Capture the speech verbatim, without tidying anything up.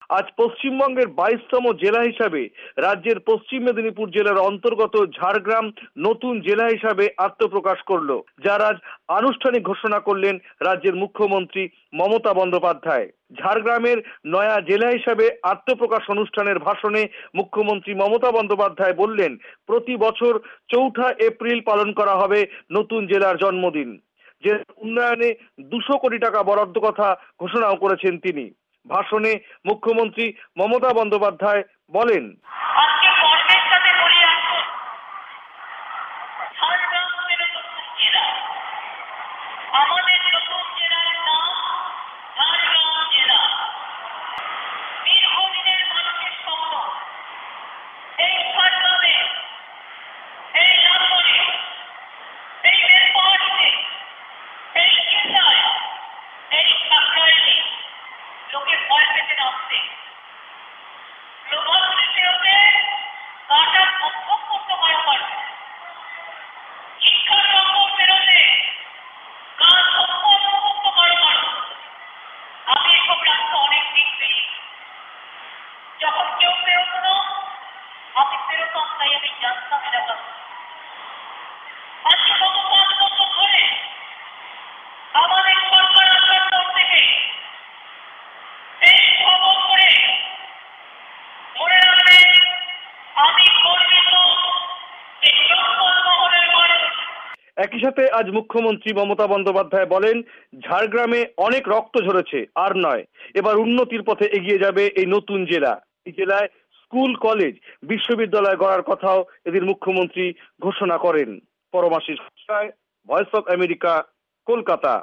আজ পশ্চিমবঙ্গের বাইশতম জেলা হিসাবে রাজ্যের পশ্চিম মেদিনীপুর জেলার অন্তর্গত ঝাড়গ্রাম নতুন জেলা হিসাবে আত্মপ্রকাশ করলো, যার আজ আনুষ্ঠানিক ঘোষণা করলেন রাজ্যের মুখ্যমন্ত্রী মমতা বন্দ্যোপাধ্যায়। ঝাড়গ্রামের নয়া জেলা হিসাবে আত্মপ্রকাশ অনুষ্ঠানের ভাষণে মুখ্যমন্ত্রী মমতা বন্দ্যোপাধ্যায় বললেন, প্রতি বছর চৌঠা এপ্রিল পালন করা হবে নতুন জেলার জন্মদিন। যে উন্নয়নে দুশো কোটি টাকা বরাদ্দ কথা ঘোষণাও করেছেন তিনি। ভাষণে মুখ্যমন্ত্রী মমতা বন্দ্যোপাধ্যায় বলেন, আজকে গর্বের সাথে বলে আসুন, ঝাড়গ্রাম নতুন জেলা, আমাদের নতুন জেলার নাম ঝাড়গ্রাম জেলা। দীর্ঘদিনের মানুষের স্বপ্ন এই ঝাড়গ্রামে, এই লালগড়ে, এই বেলপাহাড়িতে, এই জেলায়, এই সাকরাইলে লোকে ভয় পেতে নামছে। লোকগুলিতে হতে কাটা সম্ভব করতে পারা পারবে, শিক্ষার নম্বর বেরোতে কাজ সম্পন্ন করতে পারা পারবে। আমি এসব রাস্তা অনেক দিন পেয়েছি, যখন কেউ বেরোত না আমি বেরোতাম, তাই আমি জানতাম এলাকা। আজকে গত পাঁচ বছর ধরে আমাদের সরকার আসার পর থেকে এই খবর করে মনে রাখবেন, আমি গর্বিত এই জঙ্গলমহলের মানুষ। একই সাথে আজ মুখ্যমন্ত্রী মমতা বন্দ্যোপাধ্যায় বলেন, ঝাড়গ্রামে অনেক রক্ত ঝরেছে, আর নয়, এবার উন্নতির পথে এগিয়ে যাবে এই নতুন জেলা। এই জেলায় স্কুল, কলেজ, বিশ্ববিদ্যালয় গড়ার কথাও এদিন মুখ্যমন্ত্রী ঘোষণা করেন। Paramashis, voice of America, Kolkata.